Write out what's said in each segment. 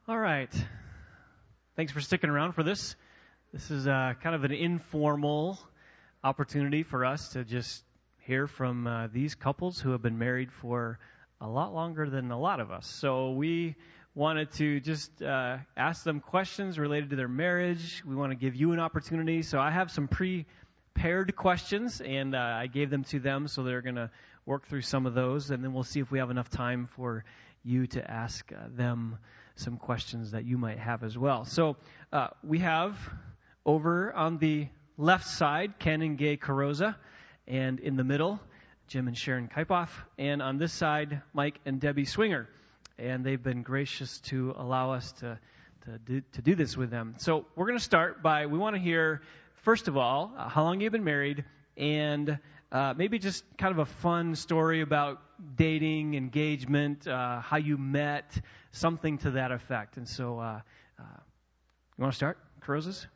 All right. Thanks for sticking around for this. This is kind of an informal opportunity for us to just hear from these couples who have been married for a lot longer than a lot of us. So we wanted to just ask them questions related to their marriage. We want to give you an opportunity. So I have some prepared questions, and I gave them to them, so they're going to work through some of those, and then we'll see if we have enough time for you to ask them some questions that you might have as well. So we have over on the left side Ken and Gay Carosa, and in the middle Jim and Sharon Kipoff, and on this side Mike and Debbie Swinger. And they've been gracious to allow us to do this with them. So we're going to start by, we want to hear, first of all, how long you've been married, and maybe just kind of a fun story about dating, engagement, how you met, something to that effect. And so, you want to start, Carosas? Is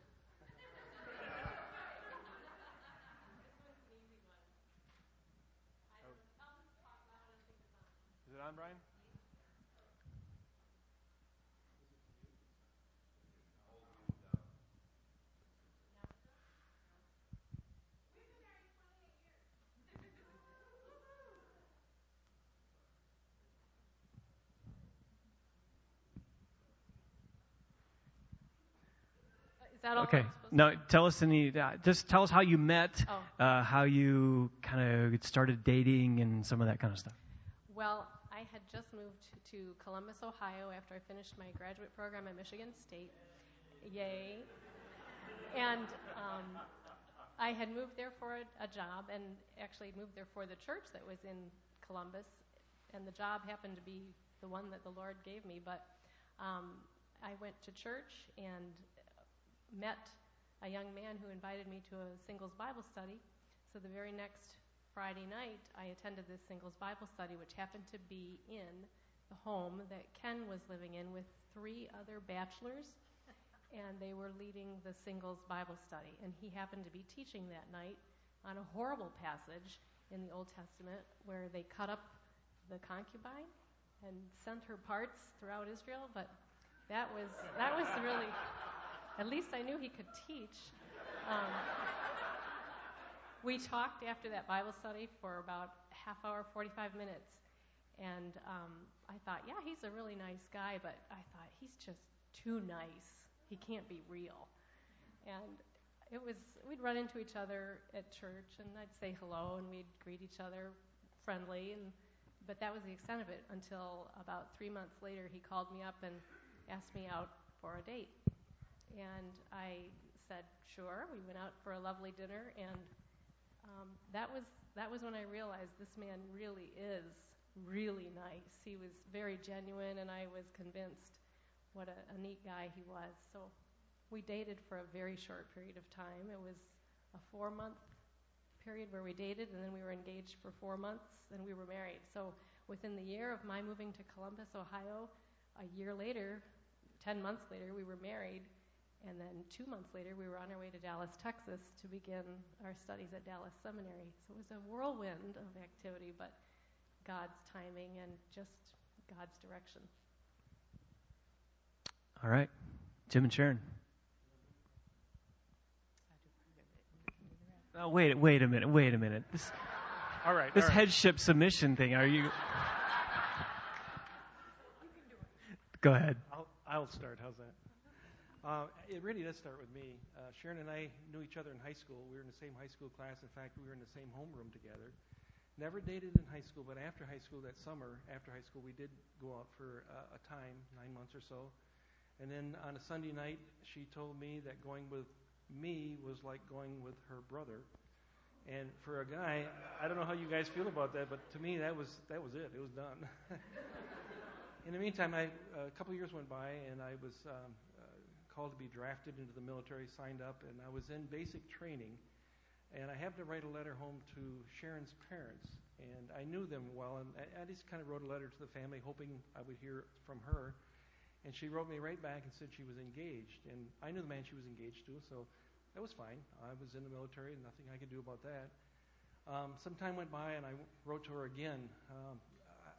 it on, Brian? Okay. No, tell us just tell us how you met, how you kind of started dating, and some of that kind of stuff. Well, I had just moved to Columbus, Ohio, after I finished my graduate program at Michigan State. Yay! And I had moved there for a job, and actually moved there for the church that was in Columbus, and the job happened to be the one that the Lord gave me. But I went to church and met a young man who invited me to a singles Bible study. So the very next Friday night, I attended this singles Bible study, which happened to be in the home that Ken was living in with 3 other bachelors, and they were leading the singles Bible study. And he happened to be teaching that night on a horrible passage in the Old Testament where they cut up the concubine and sent her parts throughout Israel. But that was really... At least I knew he could teach. We talked after that Bible study for about half hour, 45 minutes. And I thought, yeah, he's a really nice guy, but I thought, he's just too nice. He can't be real. And we'd run into each other at church, and I'd say hello, and we'd greet each other friendly. But that was the extent of it until about 3 months later, he called me up and asked me out for a date. And I said, sure. We went out for a lovely dinner, and that was when I realized this man really is really nice. He was very genuine, and I was convinced what a neat guy he was. So we dated for a very short period of time. It was a 4-month period where we dated, and then we were engaged for 4 months, and we were married. So within the year of my moving to Columbus, Ohio, a year later, 10 months later, we were married. And then 2 months later, we were on our way to Dallas, Texas, to begin our studies at Dallas Seminary. So it was a whirlwind of activity, but God's timing and just God's direction. All right. Jim and Sharon. Oh, wait a minute. All right. Headship submission thing, are you... Go ahead. I'll start. How's that? It really does start with me. Sharon and I knew each other in high school. We were in the same high school class. In fact, we were in the same homeroom together. Never dated in high school, but after high school, that summer, after high school, we did go out for a time, 9 months or so. And then on a Sunday night, she told me that going with me was like going with her brother. And for a guy, I don't know how you guys feel about that, but to me, that was it. It was done. In the meantime, a couple years went by, and I was called to be drafted into the military, signed up, and I was in basic training. And I happened to write a letter home to Sharon's parents, and I knew them well, and I just kind of wrote a letter to the family, hoping I would hear from her. And she wrote me right back and said she was engaged, and I knew the man she was engaged to, so that was fine. I was in the military, and nothing I could do about that. Some time went by, and I wrote to her again.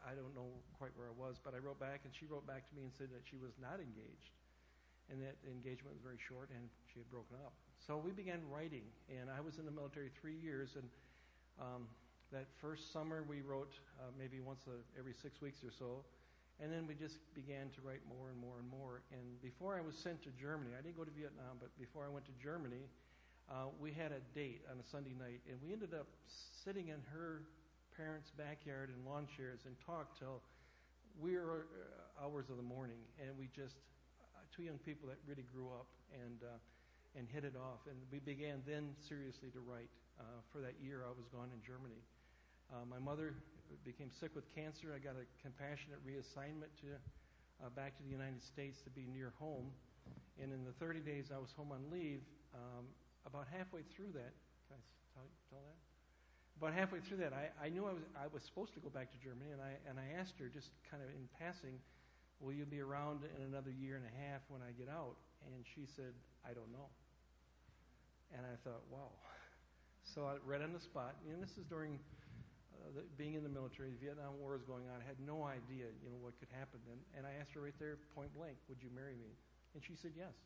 I don't know quite where I was, but I wrote back, and she wrote back to me and said that she was not engaged, and that the engagement was very short, and she had broken up. So we began writing, and I was in the military 3 years, and that first summer we wrote maybe once every 6 weeks or so, and then we just began to write more and more and more. And before I was sent to Germany, I didn't go to Vietnam, but before I went to Germany, we had a date on a Sunday night, and we ended up sitting in her parents' backyard in lawn chairs and talked till we were hours of the morning, and we just two young people that really grew up and hit it off, and we began then seriously to write. For that year I was gone in Germany. My mother became sick with cancer. I got a compassionate reassignment back to the United States to be near home, and in the 30 days I was home on leave, about halfway through that, can I tell that? About halfway through that, I knew I was supposed to go back to Germany, and I asked her just kind of in passing, will you be around in another year and a half when I get out? And she said, I don't know. And I thought, wow. So right on the spot, this is during being in the military, the Vietnam War was going on. I had no idea, what could happen. And I asked her right there, point blank, would you marry me? And she said yes.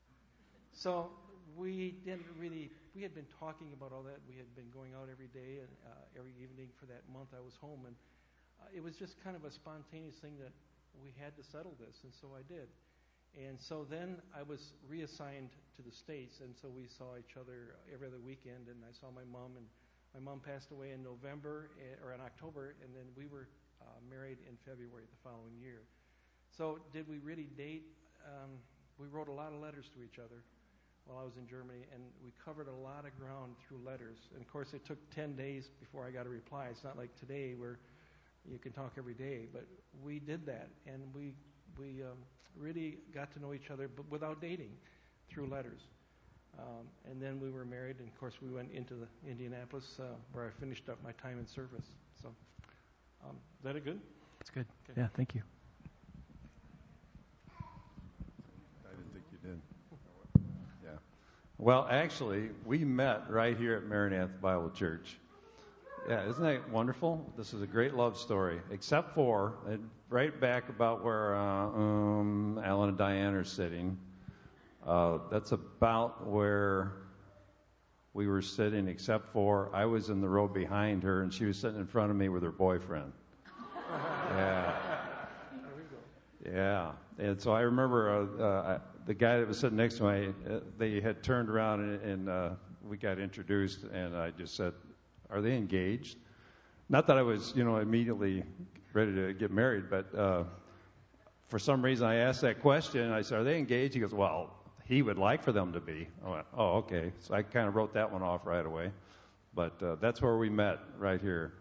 So we had been talking about all that. We had been going out every day and every evening for that month I was home. And it was just kind of a spontaneous thing that we had to settle this, and so I did. And so then I was reassigned to the States, and so we saw each other every other weekend, and I saw my mom, and my mom passed away in October, and then we were married in February the following year. So did we really date? We wrote a lot of letters to each other while I was in Germany, and we covered a lot of ground through letters. And of course, it took 10 days before I got a reply. It's not like today where you can talk every day, but we did that, and we really got to know each other, but without dating, through letters. And then we were married, and of course we went into the Indianapolis where I finished up my time in service. So, is that good? That's good. Okay. Yeah, thank you. I didn't think you did. Yeah. Well, actually, we met right here at Maranatha Bible Church. Yeah, isn't that wonderful? This is a great love story, except for right back about where Alan and Diane are sitting. That's about where we were sitting, except for I was in the row behind her, and she was sitting in front of me with her boyfriend. Yeah. Yeah. And so I remember the guy that was sitting next to me, they had turned around, and we got introduced, and I just said, are they engaged? Not that I was, immediately ready to get married, but for some reason I asked that question, and I said, are they engaged? He goes, well, he would like for them to be. I went, oh, okay. So I kind of wrote that one off right away. But that's where we met, right here.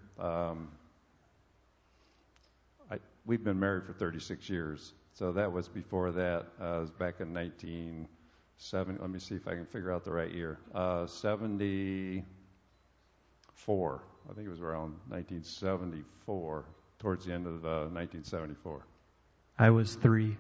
We've been married for 36 years. So that was before that. It was back in 1970. Let me see if I can figure out the right year. 74. I think it was around 1974, towards the end of 1974. I was 3.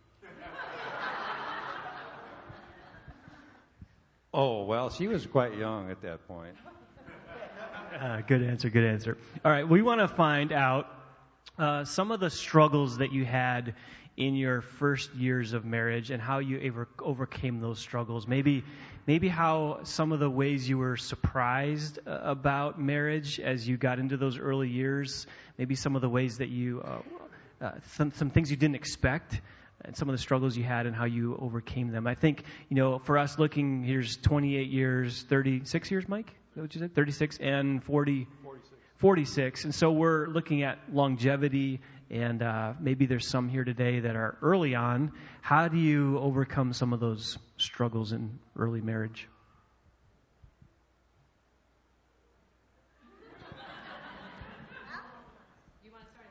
Oh, well, she was quite young at that point. Good answer. All right, we want to find out some of the struggles that you had in your first years of marriage and how you overcame those struggles. Maybe how some of the ways you were surprised about marriage as you got into those early years. Maybe some of the ways that you, some things you didn't expect, and some of the struggles you had and how you overcame them. I think, for us looking, here's 28 years, 36 years, Mike? Is that what you said? 36 and 40? 46. And so we're looking at longevity, and maybe there's some here today that are early on. How do you overcome some of those struggles in early marriage? You want to start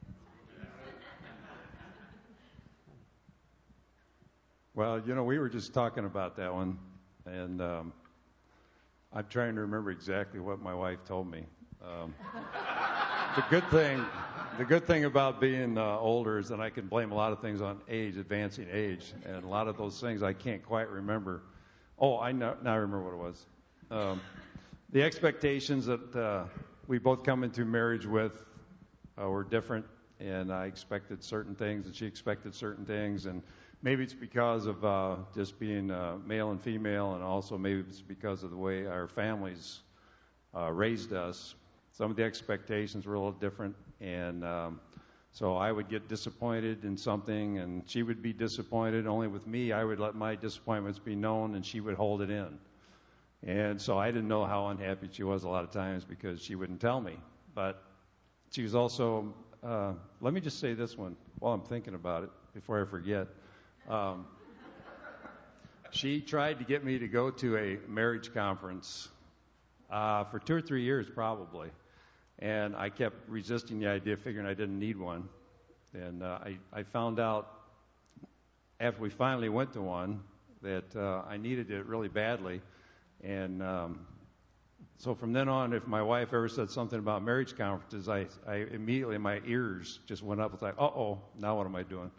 Well, we were just talking about that one, and I'm trying to remember exactly what my wife told me. The good thing about being older is that I can blame a lot of things on age, advancing age, and a lot of those things I can't quite remember. Oh, now I remember what it was. The expectations that we both come into marriage with were different and I expected certain things, and she expected certain things, and maybe it's because of just being male and female, and also maybe it's because of the way our families raised us. Some of the expectations were a little different, and so I would get disappointed in something, and she would be disappointed. Only with me, I would let my disappointments be known, and she would hold it in. And so I didn't know how unhappy she was a lot of times because she wouldn't tell me. But she was also, let me just say this one while I'm thinking about it before I forget. She tried to get me to go to a marriage conference for 2 or 3 years probably. And I kept resisting the idea, figuring I didn't need one. And I found out after we finally went to one that I needed it really badly. And so from then on, if my wife ever said something about marriage conferences, I immediately, my ears just went up. It's like, uh-oh, now what am I doing?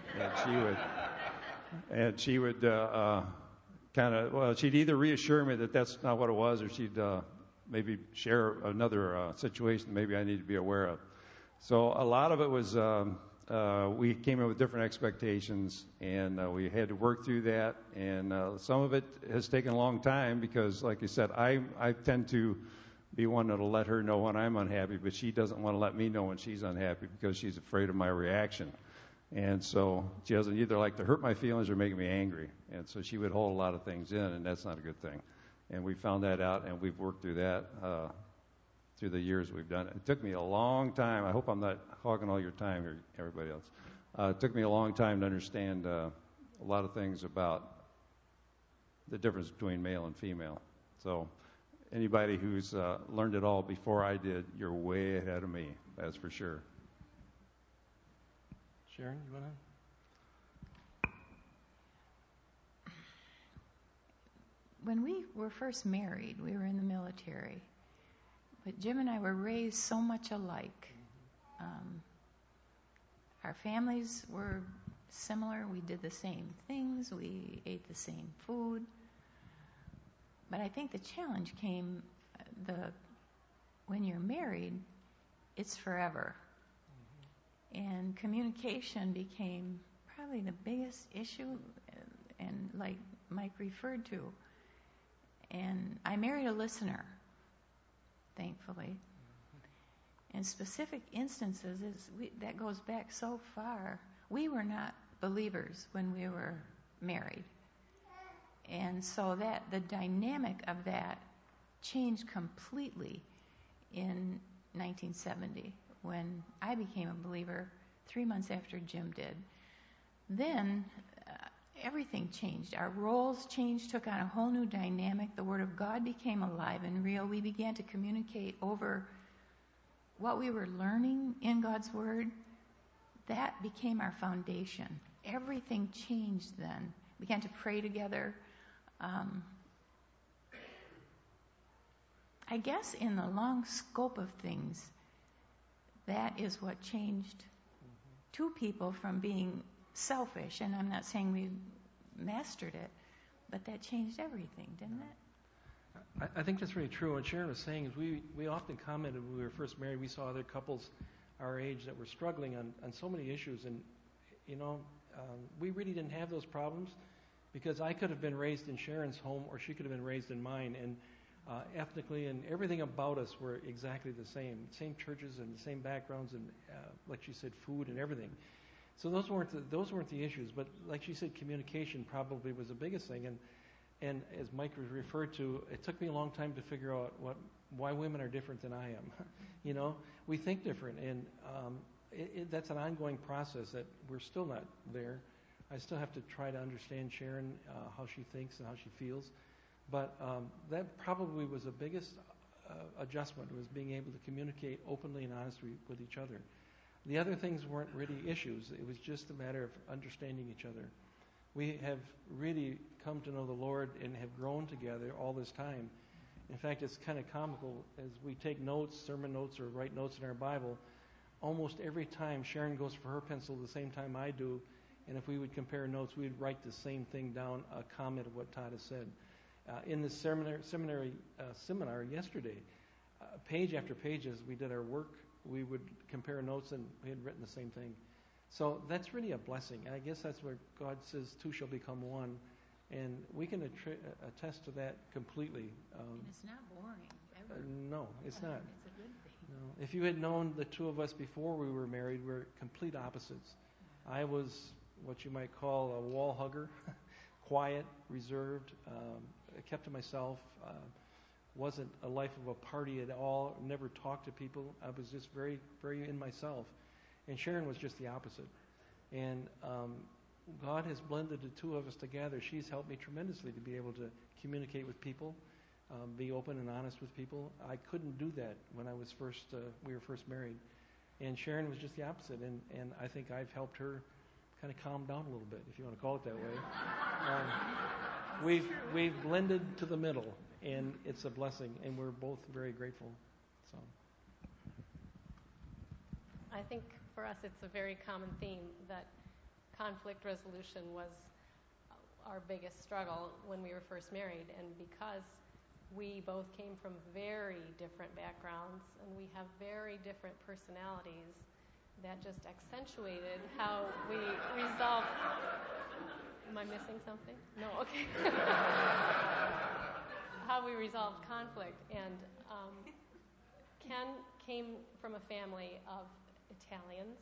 And she would kind of, well, she'd either reassure me that that's not what it was, or she'd maybe share another situation maybe I need to be aware of. So a lot of it was we came in with different expectations, and we had to work through that. And some of it has taken a long time because, like I said, I tend to be one that'll let her know when I'm unhappy, but she doesn't want to let me know when she's unhappy because she's afraid of my reaction. And so she doesn't either like to hurt my feelings or make me angry. And so she would hold a lot of things in, and that's not a good thing. And we found that out, and we've worked through that through the years we've done it. It took me a long time. I hope I'm not hogging all your time here, everybody else. It took me a long time to understand a lot of things about the difference between male and female. So anybody who's learned it all before I did, you're way ahead of me, that's for sure. Sharon, you want to? When we were first married, we were in the military. But Jim and I were raised so much alike. Our families were similar. We did the same things. We ate the same food. But I think the challenge came when you're married, it's forever. And communication became probably the biggest issue, and like Mike referred to. And I married a listener, thankfully. In specific instances, that goes back so far. We were not believers when we were married. And so the dynamic of that changed completely in 1970 when I became a believer 3 months after Jim did. Then everything changed. Our roles changed, took on a whole new dynamic. The Word of God became alive and real. We began to communicate over what we were learning in God's Word. That became our foundation. Everything changed then. We began to pray together. I guess in the long scope of things, that is what changed two people from being selfish, and I'm not saying we mastered it, but that changed everything, didn't it? I think that's really true. What Sharon was saying is we often commented when we were first married, we saw other couples our age that were struggling on so many issues, and we really didn't have those problems because I could have been raised in Sharon's home or she could have been raised in mine, and ethnically and everything about us were exactly the same churches and the same backgrounds, and like she said, food and everything. So those weren't the issues, but like she said, communication probably was the biggest thing. And as Mike referred to, it took me a long time to figure out why women are different than I am. We think different, and that's an ongoing process that we're still not there. I still have to try to understand Sharon, how she thinks and how she feels. But that probably was the biggest adjustment, was being able to communicate openly and honestly with each other. The other things weren't really issues. It was just a matter of understanding each other. We have really come to know the Lord and have grown together all this time. In fact, it's kind of comical. As we take notes, sermon notes, or write notes in our Bible, almost every time Sharon goes for her pencil the same time I do, and if we would compare notes, we'd write the same thing down, a comment of what Todd has said. In the seminar yesterday, page after page as we did our work we would compare notes, and we had written the same thing. So that's really a blessing. And I guess that's where God says two shall become one. And we can attest to that completely. And it's not boring, ever. No, it's not. It's a good thing. No. If you had known the two of us before we were married, we're complete opposites. I was what you might call a wall hugger, quiet, reserved, kept to myself, wasn't a life of a party at all, never talked to people. I was just very, very in myself. And Sharon was just the opposite. And God has blended the two of us together. She's helped me tremendously to be able to communicate with people, be open and honest with people. I couldn't do that when we were first married. And Sharon was just the opposite. And I think I've helped her kind of calm down a little bit, if you want to call it that way. We've blended to the middle, and it's a blessing, and we're both very grateful. So, I think for us it's a very common theme that conflict resolution was our biggest struggle when we were first married, and because we both came from very different backgrounds and we have very different personalities, that just accentuated how we resolved. Am I missing something? No, okay. How we resolved conflict. And Ken came from a family of Italians.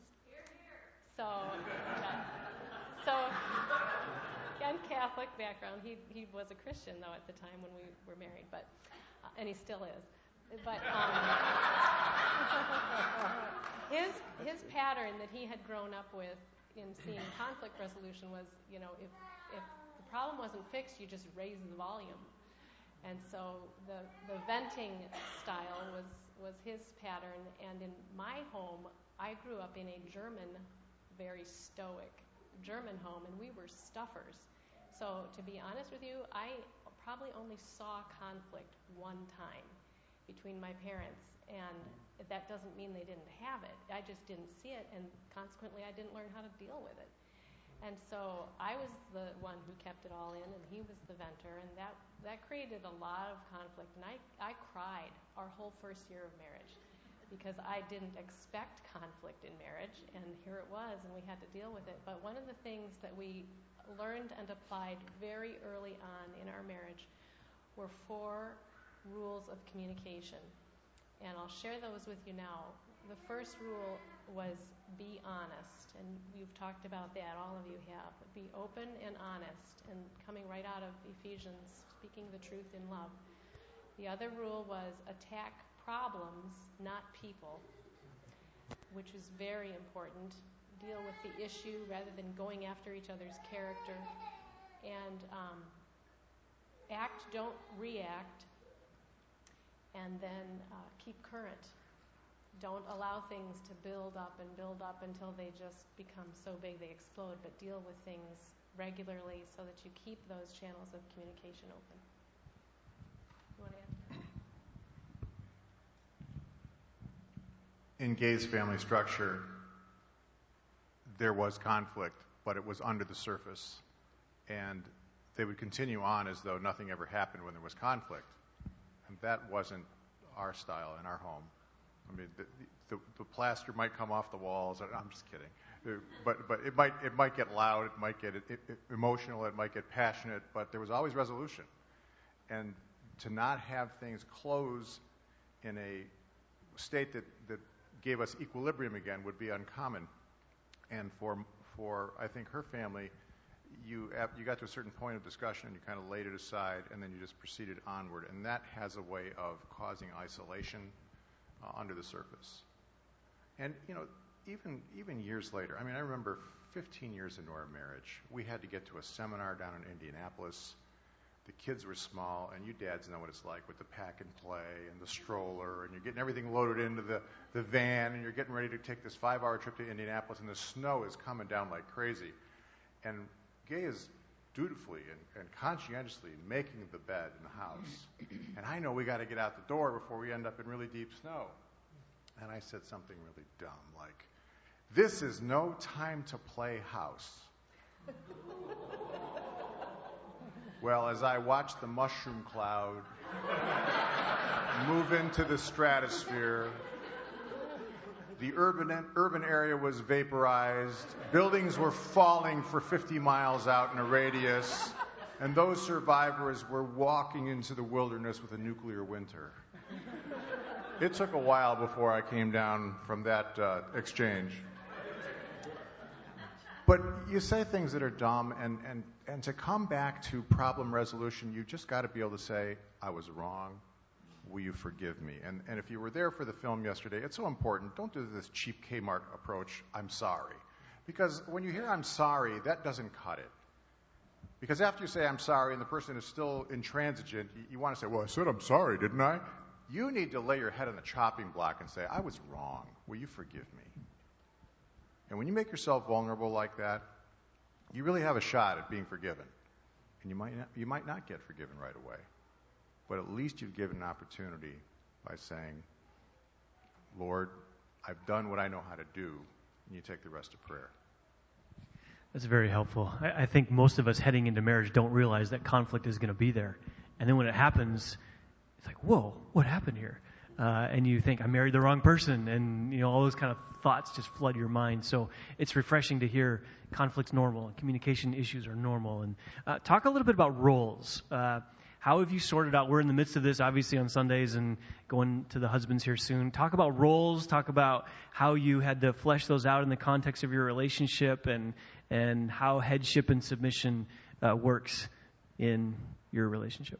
So Ken, Catholic background. He was a Christian though at the time when we were married, but and he still is. But his pattern that he had grown up with in seeing conflict resolution was, if the problem wasn't fixed, you just raise the volume. And so the venting style was his pattern. And in my home, I grew up in a German, very stoic German home, and we were stuffers. So to be honest with you, I probably only saw conflict one time between my parents, and that doesn't mean they didn't have it. I just didn't see it, and consequently I didn't learn how to deal with it. And so I was the one who kept it all in, and he was the venter, and that created a lot of conflict. And I cried our whole first year of marriage because I didn't expect conflict in marriage, and here it was, and we had to deal with it. But one of the things that we learned and applied very early on in our marriage were 4 rules of communication. And I'll share those with you now. The first rule was be honest, and you've talked about that, all of you have. Be open and honest, and coming right out of Ephesians, speaking the truth in love. The other rule was attack problems, not people, which is very important. Deal with the issue rather than going after each other's character. And act, don't react. And then keep current. Don't allow things to build up until they just become so big they explode, but deal with things regularly so that you keep those channels of communication open. You want to add? In Gay's family structure, there was conflict, but it was under the surface. And they would continue on as though nothing ever happened when there was conflict. And that wasn't our style in our home. I mean, the plaster might come off the walls. I'm just kidding. But it might get loud. It might get emotional. It might get passionate. But there was always resolution. And to not have things close in a state that gave us equilibrium again would be uncommon. And for I think her family, you got to a certain point of discussion and you kind of laid it aside, and then you just proceeded onward. And that has a way of causing isolation under the surface. And even years later, I mean, I remember 15 years into our marriage, we had to get to a seminar down in Indianapolis. The kids were small, and you dads know what it's like with the pack and play and the stroller, and you're getting everything loaded into the van, and you're getting ready to take this 5-hour trip to Indianapolis, and the snow is coming down like crazy. And Gay is dutifully and conscientiously making the bed in the house. And I know we got to get out the door before we end up in really deep snow. And I said something really dumb, like, "This is no time to play house." Well, as I watched the mushroom cloud move into the stratosphere, The urban area was vaporized. Buildings were falling for 50 miles out in a radius. And those survivors were walking into the wilderness with a nuclear winter. It took a while before I came down from that exchange. But you say things that are dumb, and to come back to problem resolution, you just got to be able to say, I was wrong. Will you forgive me? And if you were there for the film yesterday, it's so important. Don't do this cheap Kmart approach, I'm sorry. Because when you hear I'm sorry, that doesn't cut it. Because after you say I'm sorry and the person is still intransigent, you want to say, well, I said I'm sorry, didn't I? You need to lay your head on the chopping block and say, I was wrong. Will you forgive me? And when you make yourself vulnerable like that, you really have a shot at being forgiven. And you might not get forgiven right away. But at least you've given an opportunity by saying, Lord, I've done what I know how to do, and you take the rest of prayer. That's very helpful. I think most of us heading into marriage don't realize that conflict is going to be there. And then when it happens, it's like, whoa, what happened here? And you think, I married the wrong person. And, all those kind of thoughts just flood your mind. So it's refreshing to hear conflict's normal and communication issues are normal. And talk a little bit about roles. How have you sorted out? We're in the midst of this, obviously, on Sundays and going to the husbands here soon. Talk about roles. Talk about how you had to flesh those out in the context of your relationship and how headship and submission works in your relationship.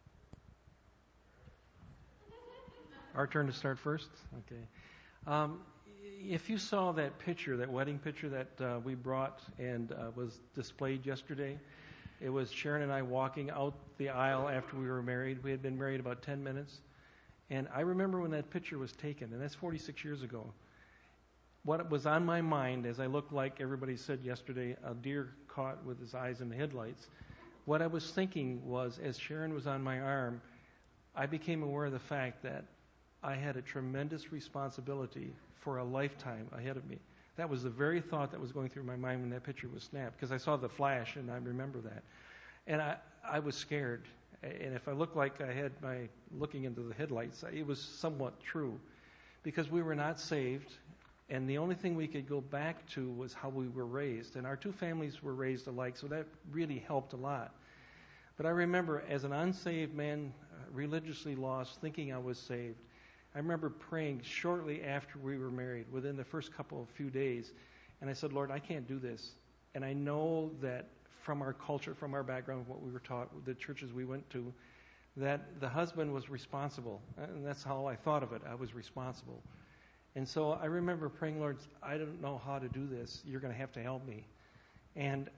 Our turn to start first? Okay. If you saw that picture, that wedding picture that we brought and was displayed yesterday, it was Sharon and I walking out the aisle after we were married. We had been married about 10 minutes. And I remember when that picture was taken, and that's 46 years ago. What was on my mind as I looked like everybody said yesterday, a deer caught with his eyes in the headlights, what I was thinking was, as Sharon was on my arm, I became aware of the fact that I had a tremendous responsibility for a lifetime ahead of me. That was the very thought that was going through my mind when that picture was snapped, because I saw the flash and I remember that. And I was scared. And if I looked like I had my looking into the headlights, it was somewhat true, because we were not saved, and the only thing we could go back to was how we were raised. And our two families were raised alike, so that really helped a lot. But I remember as an unsaved man, religiously lost, thinking I was saved, I remember praying shortly after we were married, within the first few days, and I said, Lord, I can't do this. And I know that from our culture, from our background, what we were taught, the churches we went to, that the husband was responsible. And that's how I thought of it. I was responsible. And so I remember praying, Lord, I don't know how to do this. You're going to have to help me. And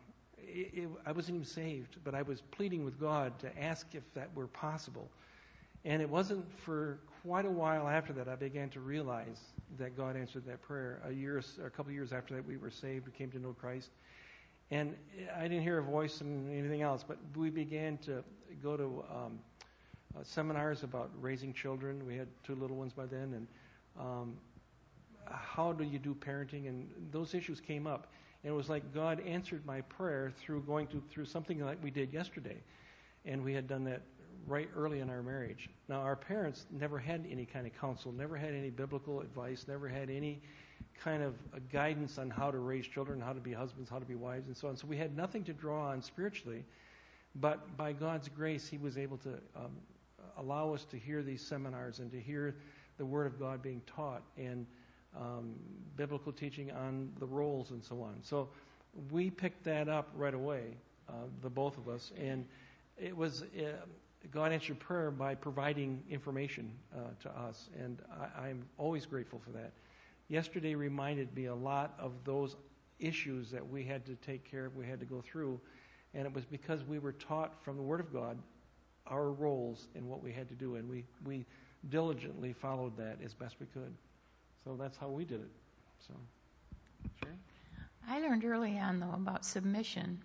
I wasn't even saved, but I was pleading with God to ask if that were possible. And it wasn't for quite a while after that I began to realize that God answered that prayer. A couple of years after that, we were saved. We came to know Christ. And I didn't hear a voice and anything else, but we began to go to seminars about raising children. We had 2 little ones by then. And how do you do parenting? And those issues came up. And it was like God answered my prayer through going through something like we did yesterday. And we had done that right early in our marriage. Now, our parents never had any kind of counsel, never had any biblical advice, never had any kind of guidance on how to raise children, how to be husbands, how to be wives, and so on. So we had nothing to draw on spiritually, but by God's grace, He was able to allow us to hear these seminars and to hear the Word of God being taught and biblical teaching on the roles and so on. So we picked that up right away, the both of us, and it was God answered prayer by providing information to us, and I'm always grateful for that. Yesterday reminded me a lot of those issues that we had to take care of, we had to go through, and it was because we were taught from the Word of God our roles and what we had to do, and we diligently followed that as best we could. So that's how we did it. So, Sharon? I learned early on, though, about submission.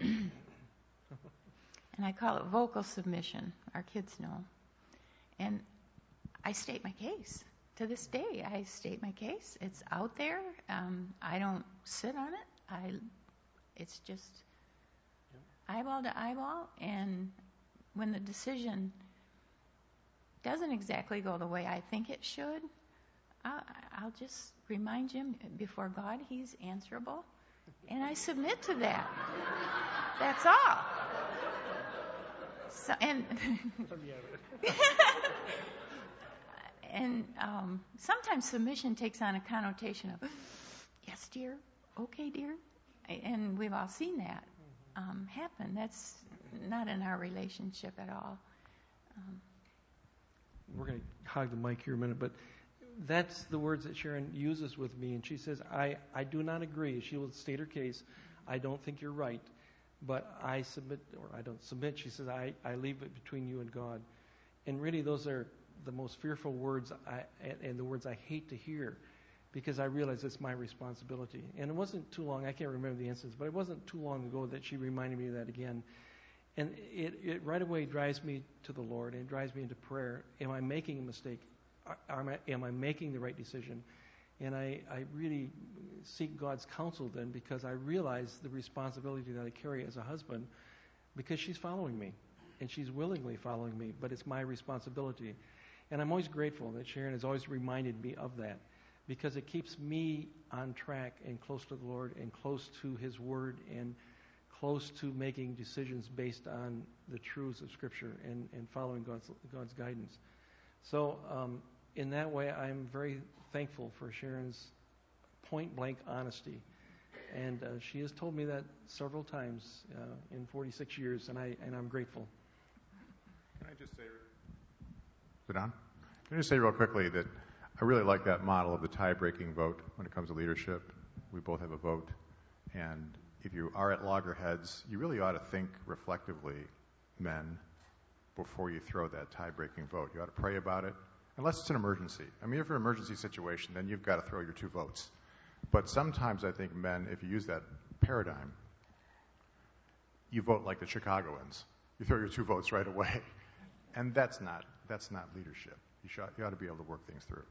And I call it vocal submission. Our kids know. And I state my case. To this day, I state my case. It's out there. I don't sit on it. It's just eyeball to eyeball. And when the decision doesn't exactly go the way I think it should, I'll just remind him before God he's answerable, and I submit to that. That's all. So, and sometimes submission takes on a connotation of, yes, dear, okay, dear, and we've all seen that happen. That's not in our relationship at all. We're going to hog the mic here a minute, but that's the words that Sharon uses with me, and she says, I do not agree. She will state her case. I don't think you're right, but I submit, or I don't submit. She says, I leave it between you and God. And really, those are the most fearful words and the words I hate to hear, because I realize it's my responsibility. And it wasn't too long, I can't remember the instance, but it wasn't too long ago that she reminded me of that again. And it right away drives me to the Lord, and it drives me into prayer. Am I making a mistake? Am I making the right decision? And I really seek God's counsel then, because I realize the responsibility that I carry as a husband, because she's following me, and she's willingly following me, but it's my responsibility. And I'm always grateful that Sharon has always reminded me of that, because it keeps me on track and close to the Lord and close to His Word and close to making decisions based on the truths of Scripture and following God's guidance. So in that way, I'm very thankful for Sharon's point-blank honesty. And she has told me that several times in 46 years, and I'm grateful. Can I just say, is it on? Can I just say real quickly that I really like that model of the tie-breaking vote when it comes to leadership. We both have a vote, and if you are at loggerheads, you really ought to think reflectively, men, before you throw that tie-breaking vote. You ought to pray about it, unless it's an emergency. I mean, if it's an emergency situation, then you've got to throw your 2 votes. But sometimes I think men, if you use that paradigm, you vote like the Chicagoans. You throw your 2 votes right away. And that's not leadership. You ought to be able to work things through.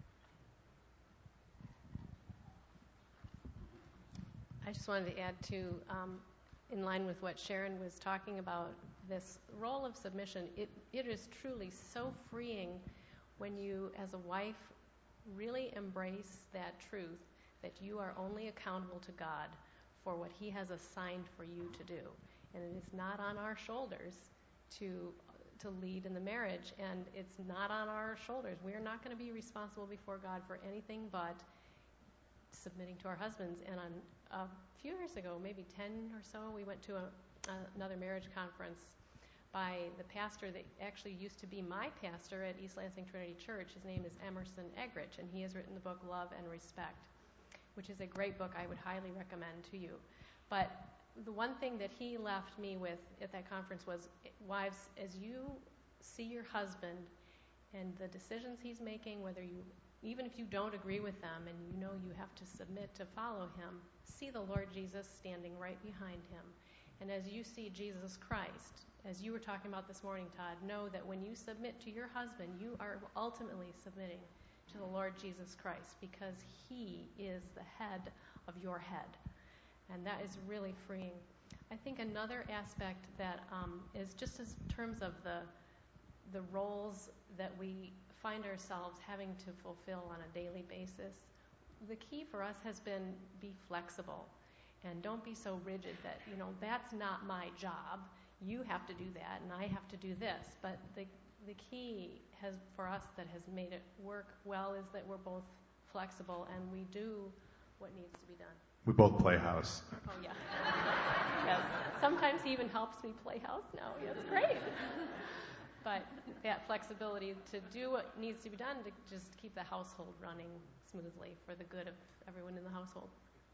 I just wanted to add to, in line with what Sharon was talking about, this role of submission. It is truly so freeing when you, as a wife, really embrace that truth that you are only accountable to God for what He has assigned for you to do. And it is not on our shoulders to lead in the marriage, and it's not on our shoulders. We are not going to be responsible before God for anything but submitting to our husbands. And on a few years ago, maybe 10 or so, we went to another marriage conference by the pastor that actually used to be my pastor at East Lansing Trinity Church. His name is Emerson Eggridge, and he has written the book Love and Respect, which is a great book I would highly recommend to you. But the one thing that he left me with at that conference was, wives, as you see your husband and the decisions he's making, even if you don't agree with them and you know you have to submit to follow him, see the Lord Jesus standing right behind him. And as you see Jesus Christ, as you were talking about this morning, Todd, know that when you submit to your husband, you are ultimately submitting to the Lord Jesus Christ, because He is the head of your head. And that is really freeing. I think another aspect that is just in terms of the roles that we find ourselves having to fulfill on a daily basis, the key for us has been be flexible. And don't be so rigid that, that's not my job. You have to do that, and I have to do this. But the key for us that has made it work well is that we're both flexible, and we do what needs to be done. We both play house. Oh, yeah. Yes. Sometimes he even helps me play house now. It's great. But that flexibility to do what needs to be done to just keep the household running smoothly for the good of everyone in the household.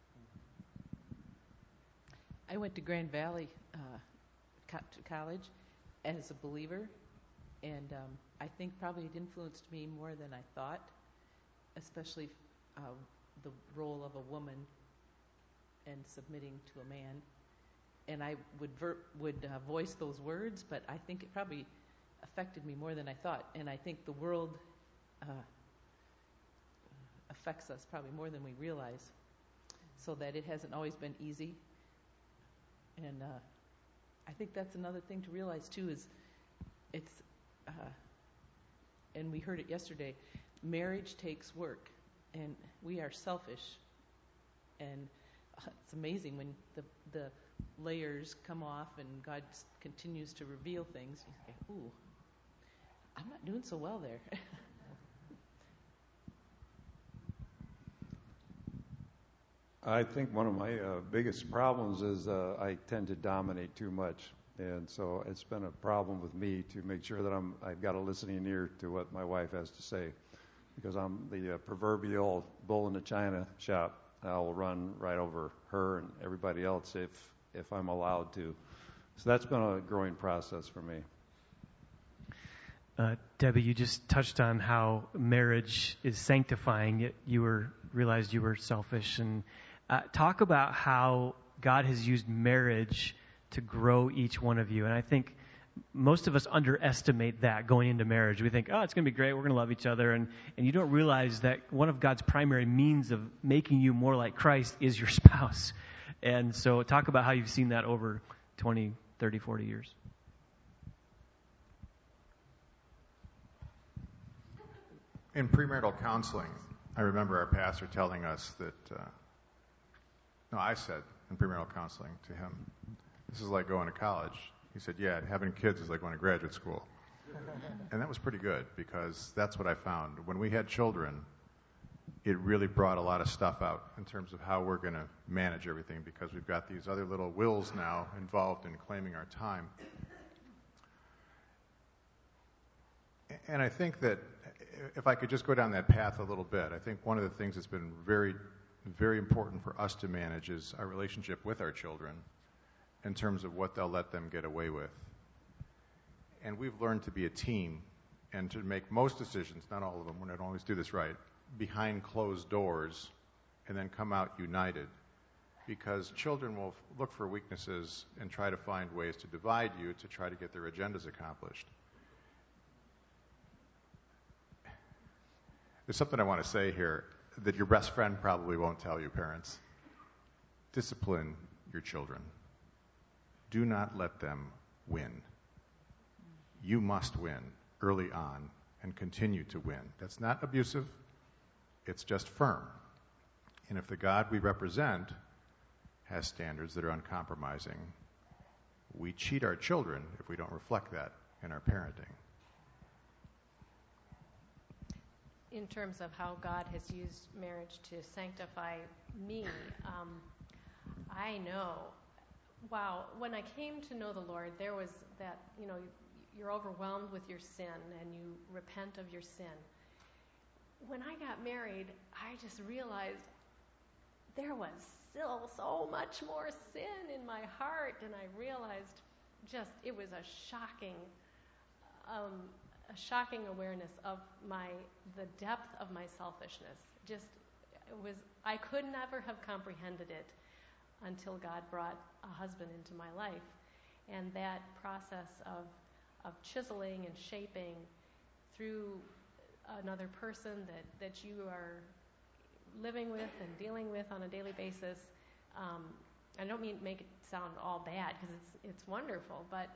I went to Grand Valley College as a believer, and I think probably it influenced me more than I thought, especially the role of a woman and submitting to a man. And I would voice those words, but I think it probably affected me more than I thought. And I think the world affects us probably more than we realize, so that it hasn't always been easy. And I think that's another thing to realize too, is it's, and we heard it yesterday, marriage takes work, and we are selfish. And it's amazing when the layers come off and God continues to reveal things. You say, ooh, I'm not doing so well there. I think one of my biggest problems is I tend to dominate too much. And so it's been a problem with me to make sure that I've got a listening ear to what my wife has to say. Because I'm the proverbial bull in the china shop. I will run right over her and everybody else if I'm allowed to. So that's been a growing process for me. Debbie, you just touched on how marriage is sanctifying. Yet you realized you were selfish. And talk about how God has used marriage to grow each one of you. And I think most of us underestimate that going into marriage. We think, oh, it's going to be great. We're going to love each other. And you don't realize that one of God's primary means of making you more like Christ is your spouse. And so talk about how you've seen that over 20, 30, 40 years. In premarital counseling, I remember our pastor telling us that, I said in premarital counseling to him, this is like going to college. He said, yeah, having kids is like going to graduate school. And that was pretty good because that's what I found. When we had children, it really brought a lot of stuff out in terms of how we're going to manage everything because we've got these other little wills now involved in claiming our time. And I think that if I could just go down that path a little bit, I think one of the things that's been very, very important for us to manage is our relationship with our children in terms of what they'll let them get away with. And we've learned to be a team and to make most decisions, not all of them, we don't always do this right, behind closed doors and then come out united. Because children will look for weaknesses and try to find ways to divide you to try to get their agendas accomplished. There's something I want to say here that your best friend probably won't tell you, parents. Discipline your children. Do not let them win. You must win early on and continue to win. That's not abusive. It's just firm. And if the God we represent has standards that are uncompromising, we cheat our children if we don't reflect that in our parenting. In terms of how God has used marriage to sanctify me, I know, wow, when I came to know the Lord, there was that, you're overwhelmed with your sin and you repent of your sin. When I got married, I just realized there was still so much more sin in my heart, and I realized it was a shocking awareness of the depth of my selfishness. I could never have comprehended it until God brought a husband into my life. And that process of chiseling and shaping through another person that you are living with and dealing with on a daily basis, I don't mean to make it sound all bad because it's wonderful, but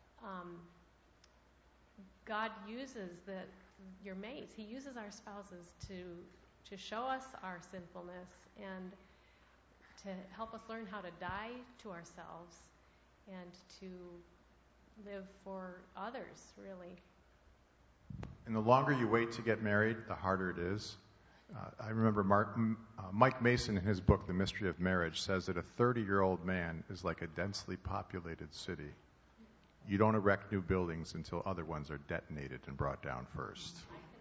God uses your mates. He uses our spouses to show us our sinfulness and to help us learn how to die to ourselves and to live for others, really. And the longer you wait to get married, the harder it is. I remember Mike Mason in his book, The Mystery of Marriage, says that a 30-year-old man is like a densely populated city. You don't erect new buildings until other ones are detonated and brought down first.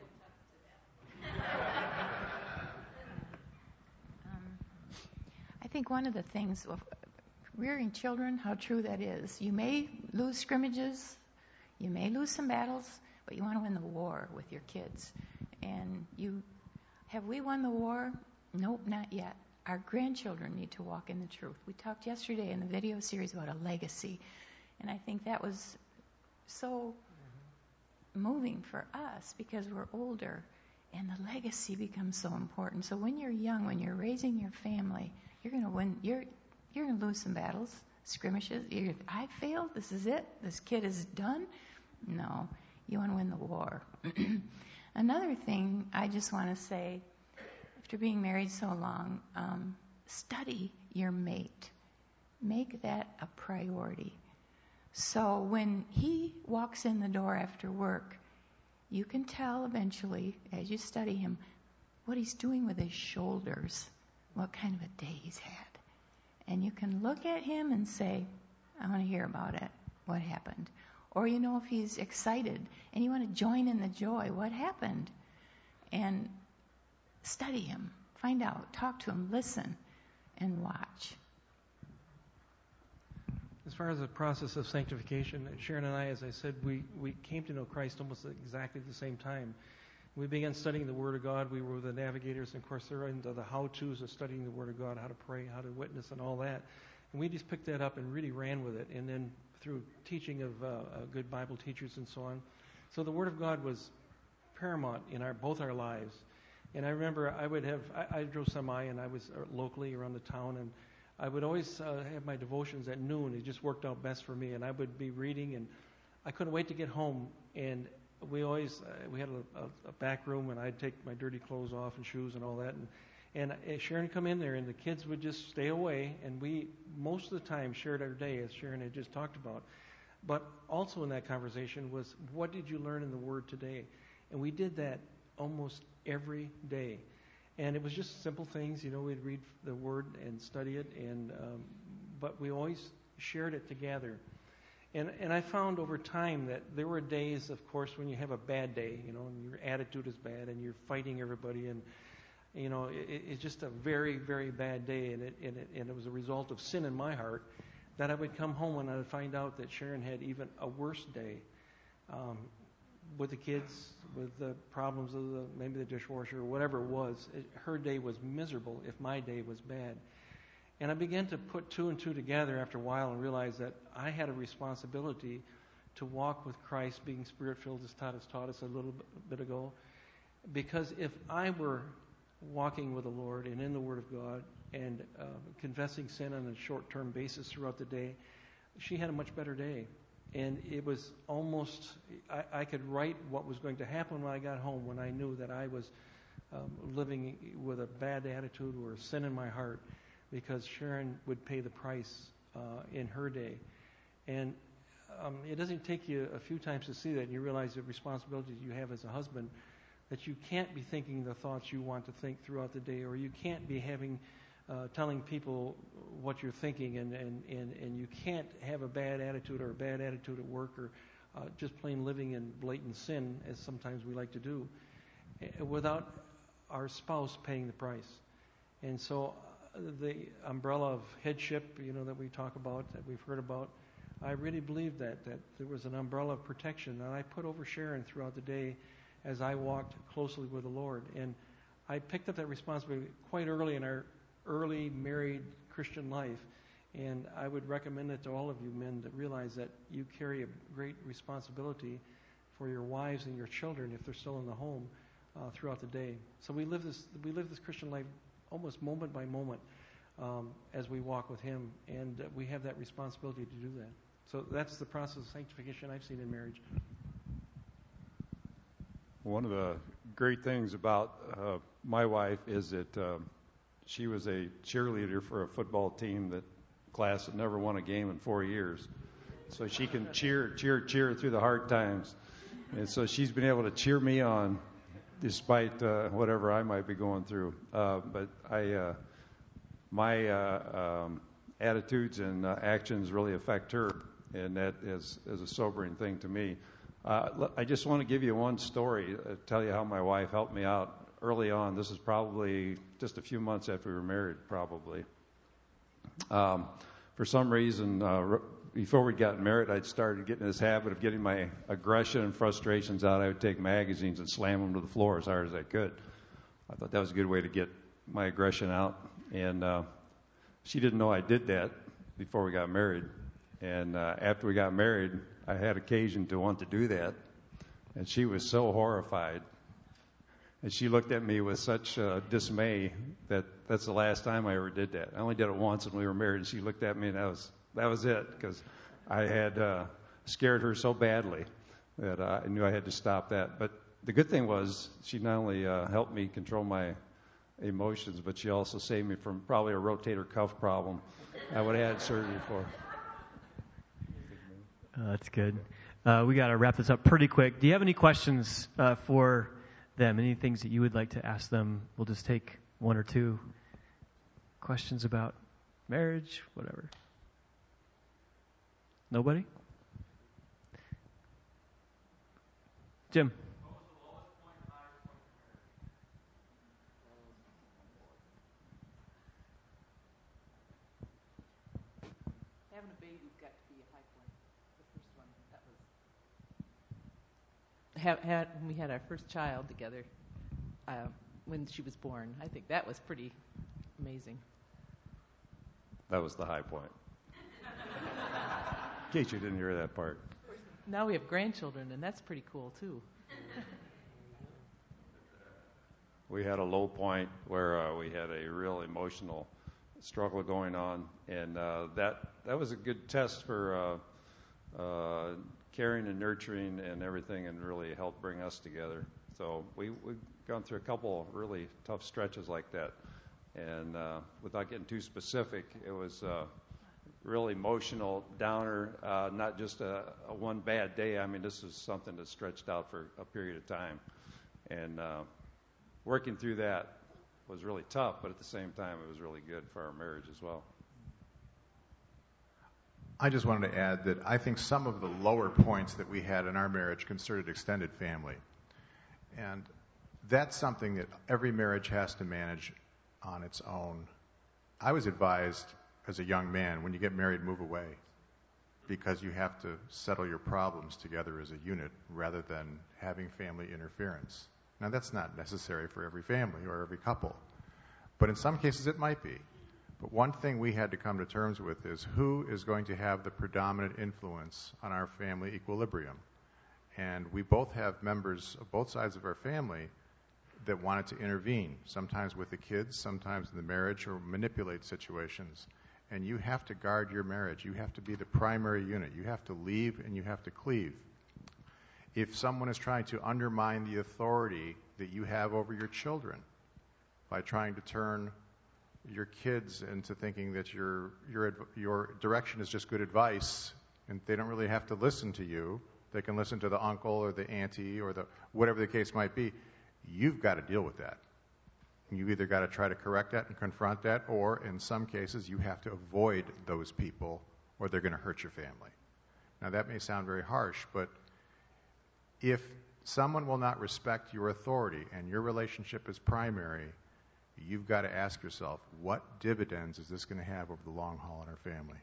I think one of the things of rearing children, how true that is. You may lose scrimmages, you may lose some battles, but you want to win the war with your kids. And have we won the war? Nope, not yet. Our grandchildren need to walk in the truth. We talked yesterday in the video series about a legacy, and I think that was so moving for us because we're older, and the legacy becomes so important. So when you're young, when you're raising your family, you're going to win. You're going to lose some battles, skirmishes. I failed. This is it. This kid is done. No, you want to win the war. Another thing I just want to say, after being married so long, study your mate. Make that a priority. So when he walks in the door after work, you can tell eventually, as you study him, what he's doing with his shoulders, what kind of a day he's had. And you can look at him and say, I want to hear about it. What happened? Or if he's excited and you want to join in the joy, what happened? And study him, find out, talk to him, listen, and watch. As far as the process of sanctification, Sharon and I, as I said, we came to know Christ almost exactly at the same time. We began studying the Word of God. We were the navigators, and of course, they're into the how-tos of studying the Word of God, how to pray, how to witness, and all that. And we just picked that up and really ran with it. And then through teaching of good Bible teachers and so on. So the Word of God was paramount in both our lives. And I remember I drove semi, and I was locally around the town, and I would always have my devotions at noon. It just worked out best for me, and I would be reading, and I couldn't wait to get home. And we had a back room, and I'd take my dirty clothes off and shoes and all that, and Sharon would come in there, and the kids would just stay away, and we most of the time shared our day, as Sharon had just talked about. But also in that conversation was, what did you learn in the Word today? And we did that almost every day. And it was just simple things, we'd read the Word and study it, but we always shared it together. And I found over time that there were days, of course, when you have a bad day, and your attitude is bad, and you're fighting everybody, and it's just a very, very bad day, and it was a result of sin in my heart, that I would come home and I would find out that Sharon had even a worse day with the kids, with the problems of maybe the dishwasher or whatever it was. Her day was miserable if my day was bad. And I began to put two and two together after a while and realize that I had a responsibility to walk with Christ, being Spirit-filled, as Todd has taught us a little bit ago. Because if I were walking with the Lord and in the Word of God and confessing sin on a short-term basis throughout the day, she had a much better day. And it was almost, I could write what was going to happen when I got home, when I knew that I was living with a bad attitude or sin in my heart, because Sharon would pay the price in her day. And it doesn't take you a few times to see that, and you realize the responsibilities you have as a husband, that you can't be thinking the thoughts you want to think throughout the day, or you can't be telling people what you're thinking, and you can't have a bad attitude or a bad attitude at work, or just plain living in blatant sin, as sometimes we like to do, without our spouse paying the price. And so the umbrella of headship, that we talk about, that we've heard about, I really believe that there was an umbrella of protection that I put over Sharon throughout the day as I walked closely with the Lord. And I picked up that responsibility quite early in our early married Christian life. And I would recommend it to all of you men to realize that you carry a great responsibility for your wives and your children if they're still in the home throughout the day. So we live this Christian life almost moment by moment as we walk with Him, and we have that responsibility to do that. So that's the process of sanctification I've seen in marriage. One of the great things about my wife is that she was a cheerleader for a football team class that never won a game in 4 years. So she can cheer through the hard times. And so she's been able to cheer me on despite whatever I might be going through. But my attitudes and actions really affect her, and that is a sobering thing to me. I just want to give you one story, tell you how my wife helped me out early on. This is probably just a few months after we were married, probably. For some reason, before we got married, I'd started getting this habit of getting my aggression and frustrations out. I would take magazines and slam them to the floor as hard as I could. I thought that was a good way to get my aggression out. And she didn't know I did that before we got married. And after we got married, I had occasion to want to do that. And she was so horrified. And she looked at me with such dismay that that's the last time I ever did that. I only did it once when we were married, and she looked at me, and that was it, because I had scared her so badly that I knew I had to stop that. But the good thing was she not only helped me control my emotions, but she also saved me from probably a rotator cuff problem I would have had surgery for. That's good. We got to wrap this up pretty quick. Do you have any questions for them? Any things that you would like to ask them? We'll just take one or two questions about marriage, whatever. Nobody? Jim? Having a baby's got to be a high point. The first one, that was when we had our first child together, when she was born. I think that was pretty amazing. That was the high point. In case you didn't hear that part. Now we have grandchildren, and that's pretty cool too. We had a low point where we had a real emotional struggle going on, and that was a good test for caring and nurturing and everything, and really helped bring us together. So we've gone through a couple of really tough stretches like that, and without getting too specific, it was real emotional downer, not just a one bad day. I mean, this is something that stretched out for a period of time, and working through that was really tough, but at the same time, it was really good for our marriage as well. I just wanted to add that I think some of the lower points that we had in our marriage concerted extended family. And that's something that every marriage has to manage on its own. I was advised as a young man, when you get married, move away, because you have to settle your problems together as a unit rather than having family interference. Now, that's not necessary for every family or every couple, but in some cases it might be. But one thing we had to come to terms with is who is going to have the predominant influence on our family equilibrium. And we both have members of both sides of our family that wanted to intervene, sometimes with the kids, sometimes in the marriage, or manipulate situations. And you have to guard your marriage. You have to be the primary unit. You have to leave and you have to cleave. If someone is trying to undermine the authority that you have over your children by trying to turn your kids into thinking that your direction is just good advice and they don't really have to listen to you, they can listen to the uncle or the auntie or the whatever the case might be, you've got to deal with that. You've either got to try to correct that and confront that, or in some cases you have to avoid those people or they're going to hurt your family. Now that may sound very harsh, but if someone will not respect your authority and your relationship is primary, you've got to ask yourself, what dividends is this going to have over the long haul in our family?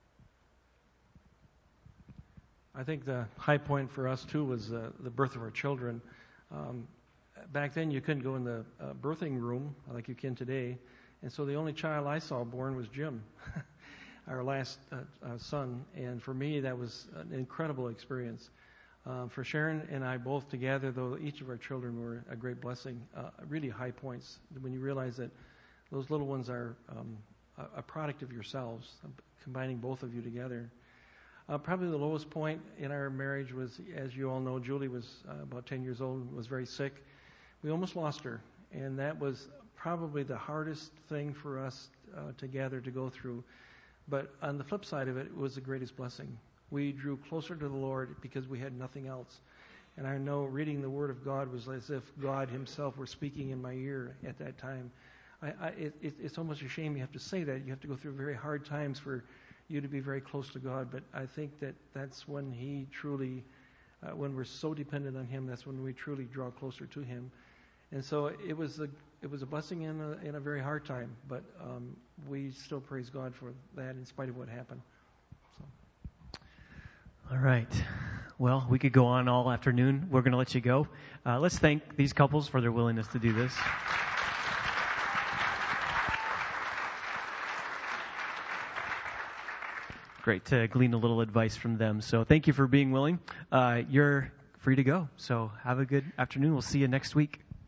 I think the high point for us, too, was the birth of our children. Back then, you couldn't go in the birthing room like you can today, and so the only child I saw born was Jim, our last son, and for me, that was an incredible experience. For Sharon and I both together, though, each of our children were a great blessing, really high points, when you realize that those little ones are a product of yourselves, combining both of you together. Probably the lowest point in our marriage was, as you all know, Julie was about 10 years old and was very sick. We almost lost her, and that was probably the hardest thing for us together to go through. But on the flip side of it, it was the greatest blessing. We drew closer to the Lord because we had nothing else. And I know reading the Word of God was as if God Himself were speaking in my ear at that time. It's almost a shame you have to say that. You have to go through very hard times for you to be very close to God. But I think that that's when He truly, when we're so dependent on Him, that's when we truly draw closer to Him. And so it was a blessing in a very hard time. But we still praise God for that in spite of what happened. All right. Well, we could go on all afternoon. We're going to let you go. Let's thank these couples for their willingness to do this. Great to glean a little advice from them. So thank you for being willing. You're free to go. So have a good afternoon. We'll see you next week.